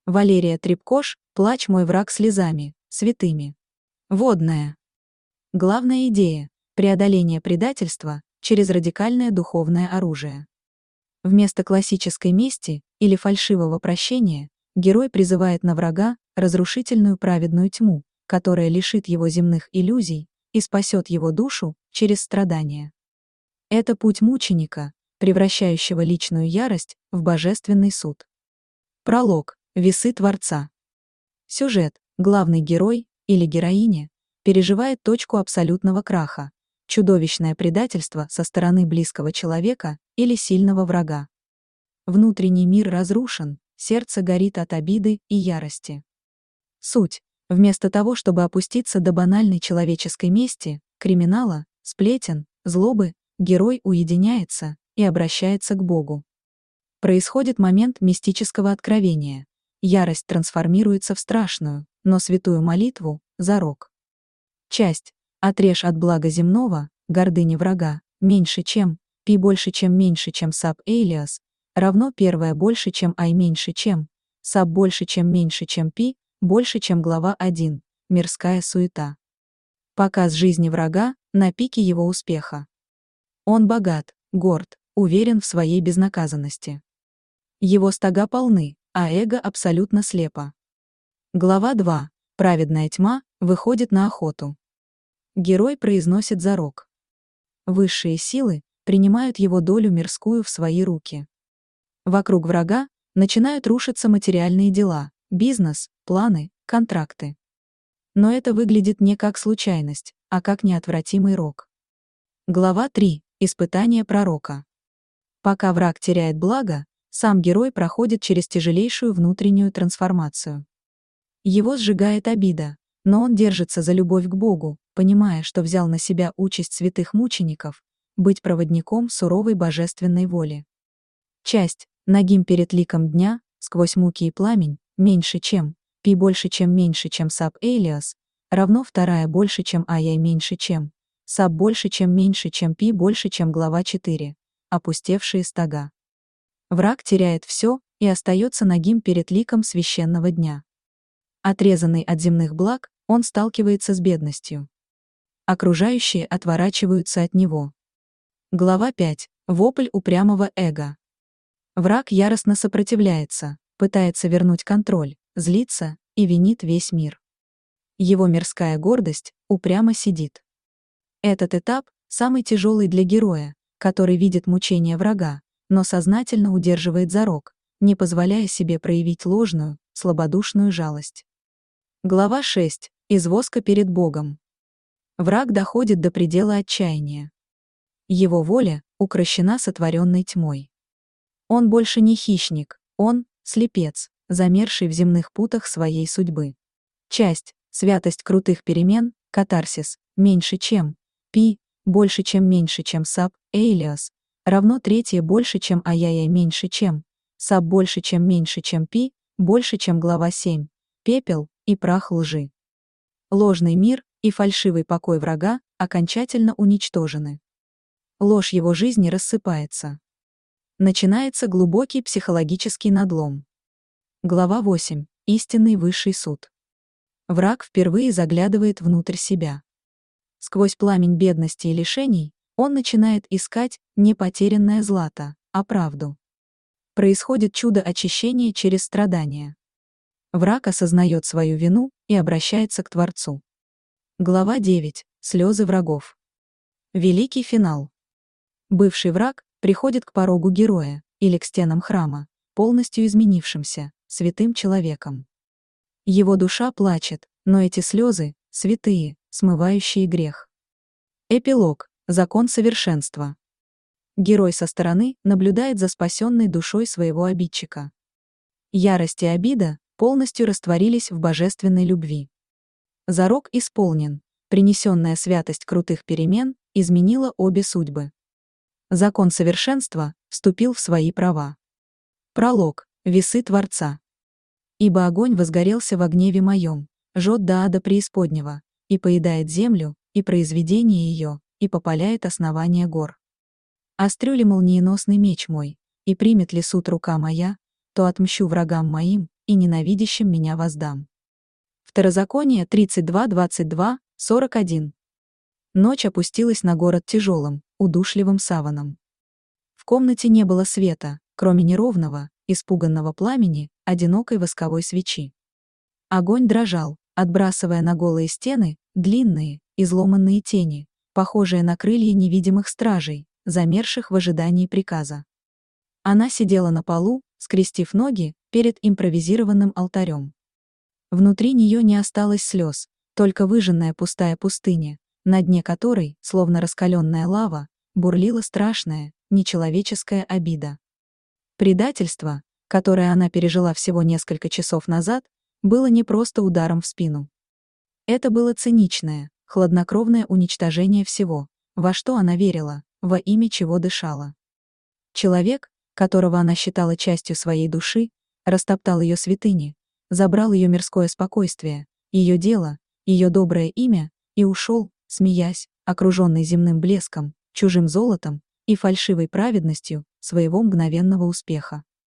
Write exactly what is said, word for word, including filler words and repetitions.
Валерия Трепкош «Плачь, мой враг слезами, святыми». Водная. Главная идея – преодоление предательства через радикальное духовное оружие. Вместо классической мести или фальшивого прощения герой призывает на врага разрушительную праведную тьму, которая лишит его земных иллюзий и спасет его душу через страдания. Это путь мученика, превращающего личную ярость в божественный суд. Пролог. Весы Творца. Сюжет. Главный герой или героиня переживает точку абсолютного краха, чудовищное предательство со стороны близкого человека или сильного врага. Внутренний мир разрушен, сердце горит от обиды и ярости. Суть. Вместо того, чтобы опуститься до банальной человеческой мести, криминала, сплетен, злобы, герой уединяется и обращается к Богу. Происходит момент мистического откровения. Ярость трансформируется в страшную, но святую молитву, зарок. Часть. Отрежь от блага земного, гордыни врага, меньше чем, пи больше чем меньше чем саб элиас, равно первое больше чем ай меньше чем, саб больше чем меньше чем пи, больше чем глава один, мирская суета. Показ жизни врага на пике его успеха. Он богат, горд, уверен в своей безнаказанности. Его стога полны, а эго абсолютно слепо. Глава два. Праведная тьма выходит на охоту. Герой произносит зарок. Высшие силы принимают его долю мирскую в свои руки. Вокруг врага начинают рушиться материальные дела, бизнес, планы, контракты. Но это выглядит не как случайность, а как неотвратимый рок. Глава три. Испытание пророка. Пока враг теряет благо, сам герой проходит через тяжелейшую внутреннюю трансформацию. Его сжигает обида, но он держится за любовь к Богу, понимая, что взял на себя участь святых мучеников, быть проводником суровой божественной воли. Часть. Нагим перед ликом дня, сквозь муки и пламень, меньше чем, пи больше чем меньше чем саб элиас, равно вторая больше чем ай меньше чем, саб больше чем меньше чем пи больше чем глава четыре, опустевшие стога. Враг теряет все и остается нагим перед ликом священного дня. Отрезанный от земных благ, он сталкивается с бедностью. Окружающие отворачиваются от него. Глава пять. Вопль упрямого эго. Враг яростно сопротивляется, пытается вернуть контроль, злится и винит весь мир. Его мирская гордость упрямо сидит. Этот этап самый тяжелый для героя, который видит мучения врага, но сознательно удерживает зарок, не позволяя себе проявить ложную, слабодушную жалость. Глава шесть. Извозка перед Богом. Враг доходит до предела отчаяния. Его воля укрощена сотворенной тьмой. Он больше не хищник, он — слепец, замерший в земных путах своей судьбы. Часть. Святость крутых перемен, катарсис, меньше чем, пи, больше чем меньше чем саб, элиас, равно третье больше чем ай меньше чем, саб больше чем меньше чем пи, больше чем глава семь, пепел и прах лжи. Ложный мир и фальшивый покой врага окончательно уничтожены. Ложь его жизни рассыпается. Начинается глубокий психологический надлом. Глава восемь. Истинный высший суд. Враг впервые заглядывает внутрь себя. Сквозь пламень бедности и лишений он начинает искать не потерянное злато, а правду. Происходит чудо очищения через страдания. Враг осознает свою вину и обращается к Творцу. Глава девять. Слезы врагов. Великий финал. Бывший враг приходит к порогу героя или к стенам храма, полностью изменившимся, святым человеком. Его душа плачет, но эти слезы — святые, смывающие грех. Эпилог. Закон совершенства. Герой со стороны наблюдает за спасенной душой своего обидчика. Ярость и обида полностью растворились в божественной любви. Зарок исполнен, принесенная святость крутых перемен изменила обе судьбы. Закон совершенства вступил в свои права. Пролог. Весы Творца. Ибо огонь возгорелся во гневе моем, жжет до ада преисподнего, и поедает землю, и произведение ее, и попаляет основания гор. Острю ли молниеносный меч мой, и примет ли суд рука моя, то отмщу врагам моим, и ненавидящим меня воздам. Второзаконие тридцать два двадцать два сорок один. Ночь опустилась на город тяжелым, удушливым саваном. В комнате не было света, кроме неровного, испуганного пламени, одинокой восковой свечи. Огонь дрожал, отбрасывая на голые стены длинные, изломанные тени, похожие на крылья невидимых стражей, замерших в ожидании приказа. Она сидела на полу, скрестив ноги, перед импровизированным алтарем. Внутри нее не осталось слез, только выжженная пустая пустыня, на дне которой, словно раскаленная лава, бурлила страшная, нечеловеческая обида. Предательство, которое она пережила всего несколько часов назад, было не просто ударом в спину. Это было циничное, хладнокровное уничтожение всего, во что она верила, во имя чего дышала. Человек, которого она считала частью своей души, растоптал ее святыни, забрал ее мирское спокойствие, ее дело, ее доброе имя и ушел, смеясь, окруженный земным блеском, чужим золотом и фальшивой праведностью своего мгновенного успеха.